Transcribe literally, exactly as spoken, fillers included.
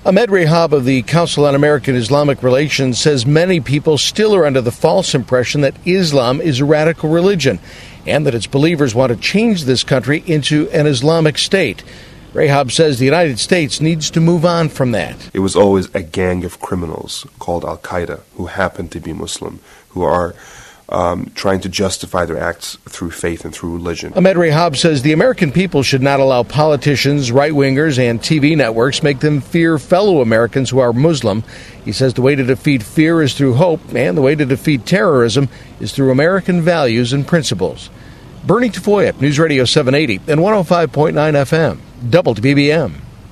Ahmed Rehab of the Council on American Islamic Relations says many people still are under the false impression that Islam is a radical religion and that its believers want to change this country into an Islamic state. Rehab says the United States needs to move on from that. It was always a gang of criminals called Al-Qaeda who happen to be Muslim, who are um, trying to justify their acts through faith and through religion. Ahmed Rehab says the American people should not allow politicians, right-wingers, and T V networks make them fear fellow Americans who are Muslim. He says the way to defeat fear is through hope, and the way to defeat terrorism is through American values and principles. Bernie Tafoya, News Radio seven eighty and one oh five point nine F M, W B B M.